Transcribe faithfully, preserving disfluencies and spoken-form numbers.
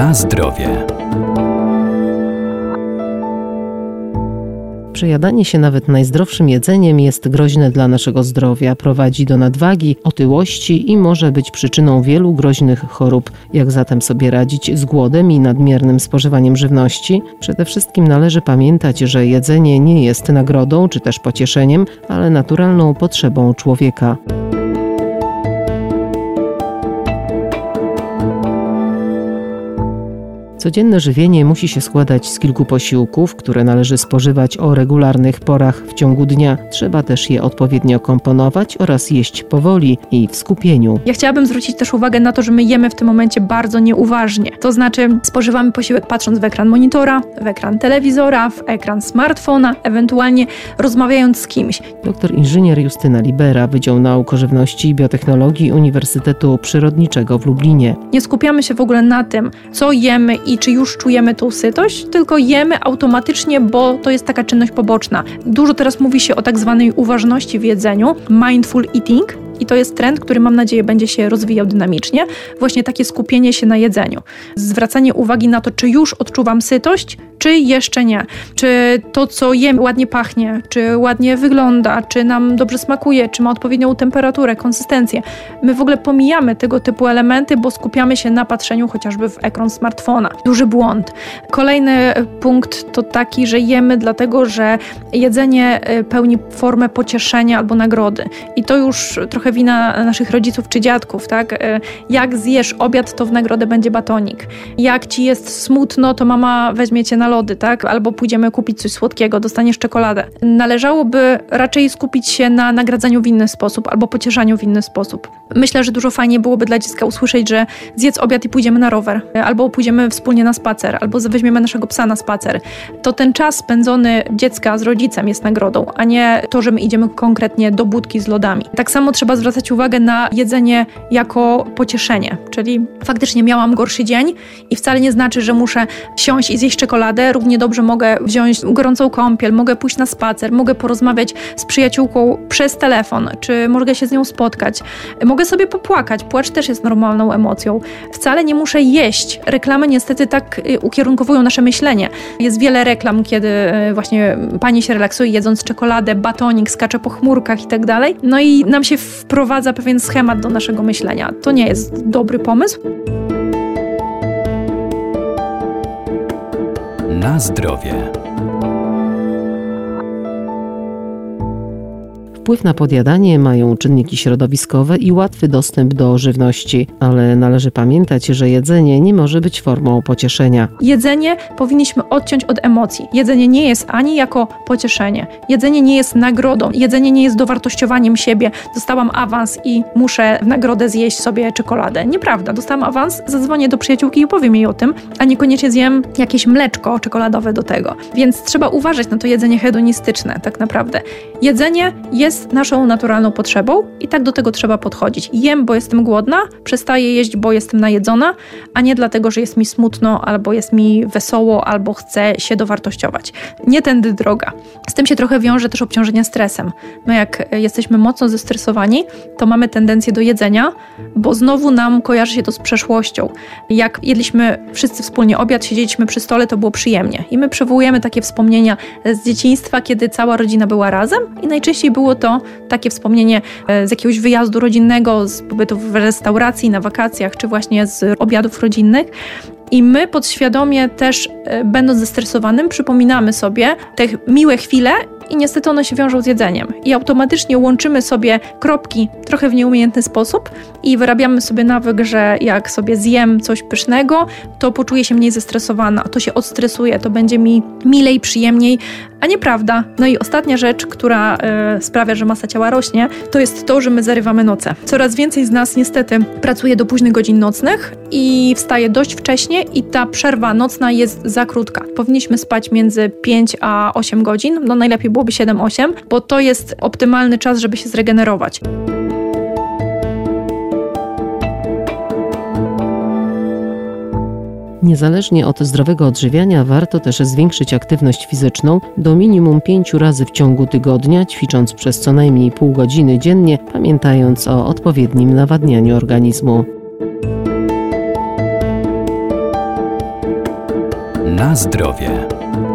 Na zdrowie. Przejadanie się nawet najzdrowszym jedzeniem jest groźne dla naszego zdrowia, prowadzi do nadwagi, otyłości i może być przyczyną wielu groźnych chorób. Jak zatem sobie radzić z głodem i nadmiernym spożywaniem żywności? Przede wszystkim należy pamiętać, że jedzenie nie jest nagrodą czy też pocieszeniem, ale naturalną potrzebą człowieka. Codzienne żywienie musi się składać z kilku posiłków, które należy spożywać o regularnych porach w ciągu dnia. Trzeba też je odpowiednio komponować oraz jeść powoli i w skupieniu. Ja chciałabym zwrócić też uwagę na to, że my jemy w tym momencie bardzo nieuważnie. To znaczy spożywamy posiłek patrząc w ekran monitora, w ekran telewizora, w ekran smartfona, ewentualnie rozmawiając z kimś. Doktor inżynier Justyna Libera, Wydział Nauk o Żywności i Biotechnologii Uniwersytetu Przyrodniczego w Lublinie. Nie skupiamy się w ogóle na tym, co jemy i czy już czujemy tą sytość, tylko jemy automatycznie, bo to jest taka czynność poboczna. Dużo teraz mówi się o tak zwanej uważności w jedzeniu, mindful eating, i to jest trend, który mam nadzieję będzie się rozwijał dynamicznie. Właśnie takie skupienie się na jedzeniu. Zwracanie uwagi na to, czy już odczuwam sytość, czy jeszcze nie. Czy to, co jem, ładnie pachnie, czy ładnie wygląda, czy nam dobrze smakuje, czy ma odpowiednią temperaturę, konsystencję. My w ogóle pomijamy tego typu elementy, bo skupiamy się na patrzeniu chociażby w ekran smartfona. Duży błąd. Kolejny punkt to taki, że jemy dlatego, że jedzenie pełni formę pocieszenia albo nagrody. I to już trochę wina naszych rodziców czy dziadków, tak? Jak zjesz obiad, to w nagrodę będzie batonik. Jak ci jest smutno, to mama weźmie cię na lody, tak? Albo pójdziemy kupić coś słodkiego, dostaniesz czekoladę. Należałoby raczej skupić się na nagradzaniu w inny sposób albo pocieszaniu w inny sposób. Myślę, że dużo fajnie byłoby dla dziecka usłyszeć, że zjedz obiad i pójdziemy na rower, albo pójdziemy wspólnie na spacer, albo weźmiemy naszego psa na spacer. To ten czas spędzony dziecka z rodzicem jest nagrodą, a nie to, że my idziemy konkretnie do budki z lodami. Tak samo trzeba zwracać uwagę na jedzenie jako pocieszenie, czyli faktycznie miałam gorszy dzień i wcale nie znaczy, że muszę siąść i zjeść czekoladę. Równie dobrze mogę wziąć gorącą kąpiel, mogę pójść na spacer, mogę porozmawiać z przyjaciółką przez telefon, czy mogę się z nią spotkać. Mogę sobie popłakać. Płacz też jest normalną emocją. Wcale nie muszę jeść. Reklamy niestety tak ukierunkowują nasze myślenie. Jest wiele reklam, kiedy właśnie pani się relaksuje jedząc czekoladę, batonik, skacze po chmurkach i tak dalej. No i nam się wprowadza pewien schemat do naszego myślenia. To nie jest dobry pomysł. Na zdrowie. Wpływ na podjadanie mają czynniki środowiskowe i łatwy dostęp do żywności, ale należy pamiętać, że jedzenie nie może być formą pocieszenia. Jedzenie powinniśmy odciąć od emocji. Jedzenie nie jest ani jako pocieszenie. Jedzenie nie jest nagrodą. Jedzenie nie jest dowartościowaniem siebie. Dostałam awans i muszę w nagrodę zjeść sobie czekoladę. Nieprawda. Dostałam awans, zadzwonię do przyjaciółki i opowiem jej o tym, a niekoniecznie zjem jakieś mleczko czekoladowe do tego. Więc trzeba uważać na to jedzenie hedonistyczne tak naprawdę. Jedzenie jest naszą naturalną potrzebą i tak do tego trzeba podchodzić. Jem, bo jestem głodna, przestaję jeść, bo jestem najedzona, a nie dlatego, że jest mi smutno, albo jest mi wesoło, albo chcę się dowartościować. Nie tędy droga. Z tym się trochę wiąże też obciążenie stresem. My jak jesteśmy mocno zestresowani, to mamy tendencję do jedzenia, bo znowu nam kojarzy się to z przeszłością. Jak jedliśmy wszyscy wspólnie obiad, siedzieliśmy przy stole, to było przyjemnie. I my przywołujemy takie wspomnienia z dzieciństwa, kiedy cała rodzina była razem i najczęściej było to takie wspomnienie z jakiegoś wyjazdu rodzinnego, z pobytu w restauracji, na wakacjach, czy właśnie z obiadów rodzinnych. I my podświadomie też, będąc zestresowanym, przypominamy sobie te miłe chwile i niestety one się wiążą z jedzeniem. I automatycznie łączymy sobie kropki trochę w nieumiejętny sposób i wyrabiamy sobie nawyk, że jak sobie zjem coś pysznego, to poczuję się mniej zestresowana, to się odstresuję, to będzie mi milej, przyjemniej, a nieprawda. No i ostatnia rzecz, która y, sprawia, że masa ciała rośnie, to jest to, że my zarywamy noce. Coraz więcej z nas niestety pracuje do późnych godzin nocnych i wstaje dość wcześnie i ta przerwa nocna jest za krótka. Powinniśmy spać między pięć a osiem godzin, no najlepiej byłoby siedem osiem, bo to jest optymalny czas, żeby się zregenerować. Niezależnie od zdrowego odżywiania warto też zwiększyć aktywność fizyczną do minimum pięciu razy w ciągu tygodnia, ćwicząc przez co najmniej pół godziny dziennie, pamiętając o odpowiednim nawadnianiu organizmu. Na zdrowie.